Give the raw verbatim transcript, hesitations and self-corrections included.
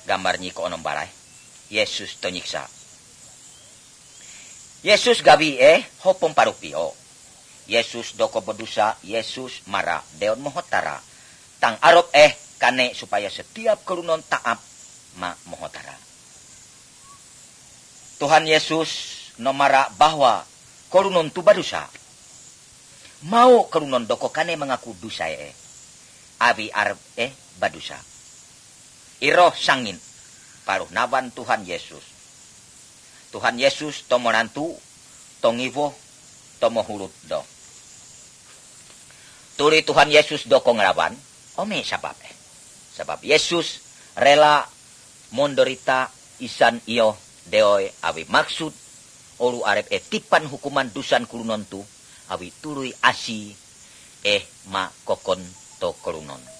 gambar nyi ko onom balay. Yesus to nyiksa. Yesus gabi eh hopong parupio. Yesus doko berdosa, Yesus marah, deon mohotara. Tang arop eh kane supaya setiap kerunon taat ma mohotara. Tuhan Yesus nomara bahwa kerunon tu berdosa. Mau kerunon doko kane mengaku dosa eh. Abi arep eh berdosa. Iroh sangin paruh naban Tuhan Yesus. Tuhan Yesus tomo nantu, tongivo, tomo hurut do. Turi Tuhan Yesus doko ngelawan, ome sabab eh. Sebab Yesus rela mondorita isan iyo deoy awi maksud oru arep etipan hukuman dusan kurunon tu awi turui asi eh ma kokon to kurunon.